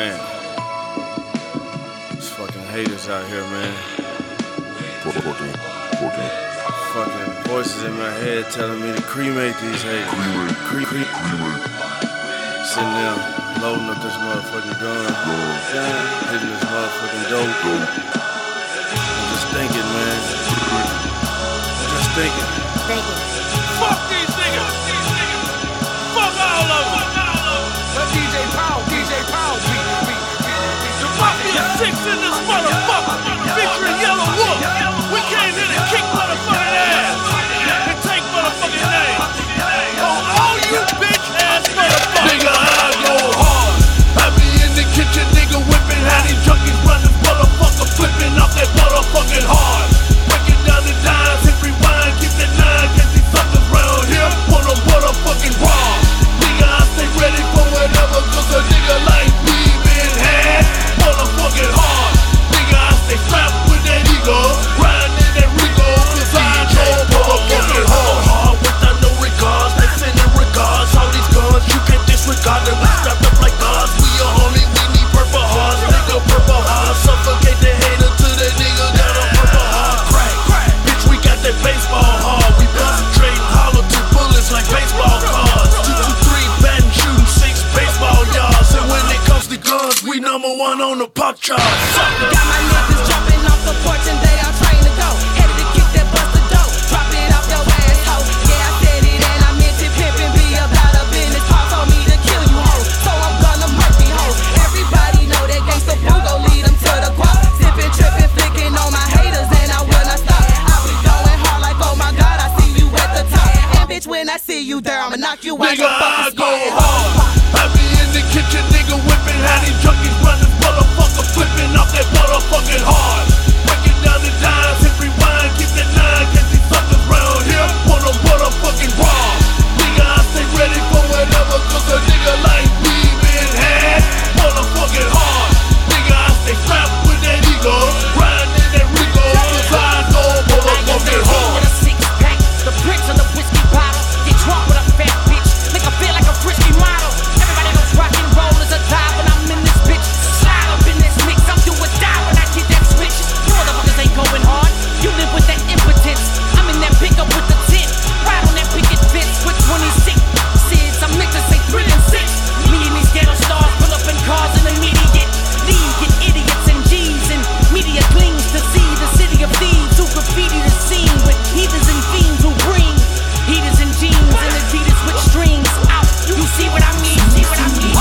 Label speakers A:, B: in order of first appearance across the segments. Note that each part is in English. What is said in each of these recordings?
A: Man, these fucking haters out here, man. Fucking voices in my head telling me to cremate these haters. Cremate. Sitting there, loading up this motherfucking gun, hitting this motherfucking dope. I'm just thinking, man. Just thinking. Fuck these niggas! Fuck all of them!
B: Let DJ Powell beat.
A: The Mafia 6 in this motherfucker, featuring Yellow Wolf. We came here to kick motherfucking ass and take motherfucking names. On all you bitch ass motherfuckers.
C: Nigga, I go hard. I be in the kitchen, nigga, whipping how these junkies run this motherfucker, flipping off that motherfucking hard. Breaking down the dimes, hit rewind, keep the 9, cause these suckers round here want a motherfucking raw. Nigga, I stay ready for whatever, cause a nigga like me been had motherfucking hard. Nigga, I stay strapped with that ego, riding in that Rico, cause I go motherfucking hard. Without no regards, they sending regards. All these guns, you can't disregard them. We strapped up like gods. We a homie, we need purple hearts. Nigga, purple hearts. Suffocate the hater to that nigga got a purple heart. Crack. Bitch, we got that baseball hard. We concentrating hollow 2 bullets like baseball cards. 223 batting, shooting 6 baseball yards. And when it comes to guns, we #1 on the pop chart.
B: Got my niggas jumping off the porch and they all trained to go. Headed to kick that busted dope, drop it off your asshole. Yeah, I said it and I meant it. Pimpin' be about a business. Paul told me to kill you hoes, so I'm gonna murk these hoes. Everybody know that gangsta boo gon' lead them to the quad. Sippin', trippin', flicking on my haters and I will not stop. I be going hard like, oh my God, I see you at the top. And bitch, when I see you there, I'ma knock you out
C: Nigga,
B: your
C: I
B: fucking
C: go
B: spot.
C: hard. I be in the kitchen, nigga, whipping how these junkies run this motherfucker, flipping off that motherfucking hard. Breaking down the dimes, hit rewind, keep the 9, cause these suckers round here want a motherfucking raw. Nigga, I stay ready for whatever, cause a nigga like me been had motherfucking hard. Nigga, I stay strapped with that ego, riding in that Rico, cause I go motherfucking hard.
D: With a 6-pack, the bricks on the whiskey bottle. Get drunk with a fat bitch, make her feel like a frisky model. Everybody knows rock and roll is a dive when I'm in this bitch. Slide up in this mix, I'm do or die when I get that switch. You motherfuckers ain't going hard, you live with that impotence. I'm in that pickup with the 10, ride on that picket fence with 26 Sids. I'm niggas to say 3 and 6. Me and these ghetto stars pull up in cars in immediate league. Get idiots and G's and media clings to see the city of thieves who graffiti the scene with heathens and fiends who bring heaters and jeans and Adidas with strings out. You see what I mean? See what I mean?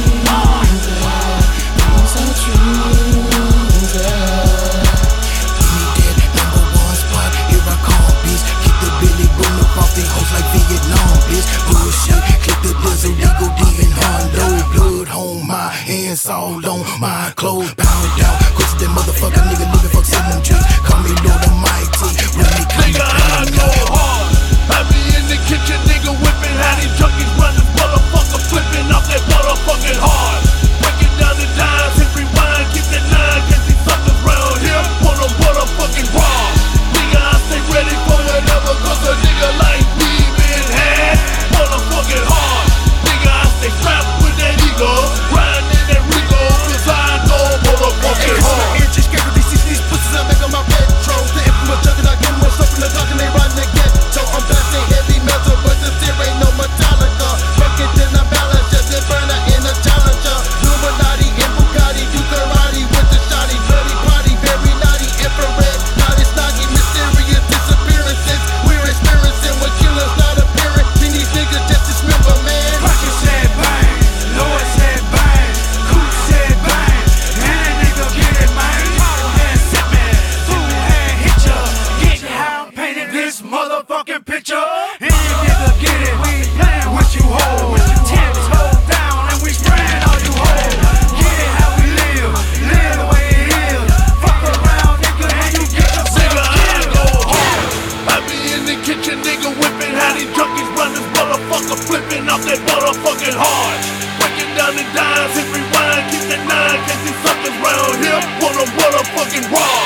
E: Hands all on my clothes, pound down. Cause that motherfucker nigga looking for some them tricks. Call me Lord Almighty.
C: Nigga, I go hard. I be in the kitchen, nigga, whipping how these junkies run this motherfucker, flipping off that motherfucking hard. Breaking down the dimes, hit rewind, keep the 9, cause these suckers round here want a motherfucking raw. Nigga, I stay ready for whatever, cause a nigga like me been had motherfucking hard. Nigga, I stay strapped with that ego, riding in that Rico, cause I go motherfucking hard.
E: These pussies I make on my petrol. The infamous junkie, I get more stuff from the dark and they ride in the ghetto. I'm blasting heavy metal, but this here ain't no Metallica. Fuck it, then I balance, just a burner in a challenger. Illuminati and Bugatti, do karate with the shotty. Bloody party, very naughty, infrared, naughty, snoggy, mysterious disappearances. We're experiencing what killers not appearing. Then these niggas just dismember, man.
F: Rocket said bang, Lord said bang, Coop said bang, and that nigga get it, man. Bottle hand sip man, fool hand hit ya. Get how I painted this motherfucking picture. Any nigga get it, we ain't playing with you hoes. Tear this hoe down and we spraying all you hoes. Get it how we live the way it is. Fuck around nigga and you get yourself killed.
C: Go hard. I be in the kitchen, nigga, whipping how these junkies run this motherfucker, flipping off that motherfucking hard. Breaking down the dimes, hit rewind, keep the 9, cause these suckers round here want a motherfucking raw.